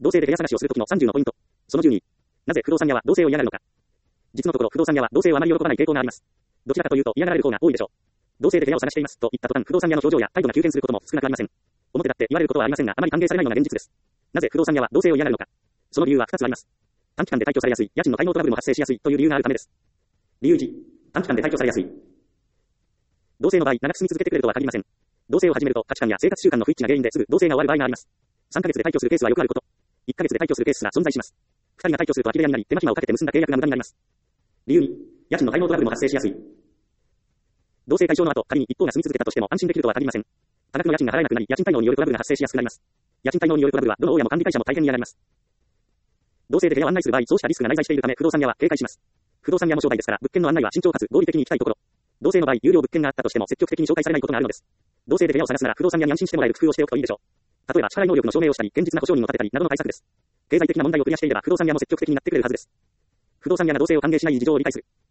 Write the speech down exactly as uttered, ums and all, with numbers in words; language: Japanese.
同性で部屋探しをするときのさんじゅうのポイント。そのじゅうに。なぜ不動産屋は同性を嫌がるのか。実のところ不動産屋は同性をあまり喜ばない傾向があります。どちらかというと嫌がられる方が多いでしょう。同性で部屋を探していますと言った途端不動産屋の表情や態度が急変することも少なくありません。表立って言われることはありませんがあまり歓迎されないのが現実です。なぜ不動産屋は同性を嫌がるのか。その理由はふたつあります。短期間で退去されやすい、家賃の滞納トラブルも発生しやすいという理由があるためです。理由いち。短期間で退去されやすい。同性の場合、長く住み続けてくれるとは限りません。同性を始めると価値観や生活習慣の不一致が原因ですぐ同性が終わる場合があります。さんかげつで退去するケースはよくあること。いっかげつで退去するケースが存在します。ふたりが退去すると空き部屋になり、手間暇をかけて結んだ契約が無駄になります。理由に、家賃の滞納トラブルも発生しやすい。同性解消の後、仮に一方が住み続けたとしても安心できるとは限りません。多額の家賃が払えなくなり、家賃滞納によるトラブルが発生しやすくなります。家賃滞納によるトラブルは、どの大家も管理会社も大変に嫌がります。同性で部屋を案内する場合、そうしたリスクが内在しているため、不動産屋は警戒します。不動産屋の商売ですから、物件の案内は慎重かつ合理的に行きたいところ。同性の場合、有料物件があったとしても積極的に紹介されないことがあるのです。同性で部屋を探すなら不動産屋に安心してもらえる工夫をしておくといいでしょう。例えば、支払い能力の証明をしたり、現実な保証人を立てたりなどの対策です。経済的な問題をクリアしていれば、不動産屋も積極的になってくれるはずです。不動産屋が同性を歓迎しない事情を理解する。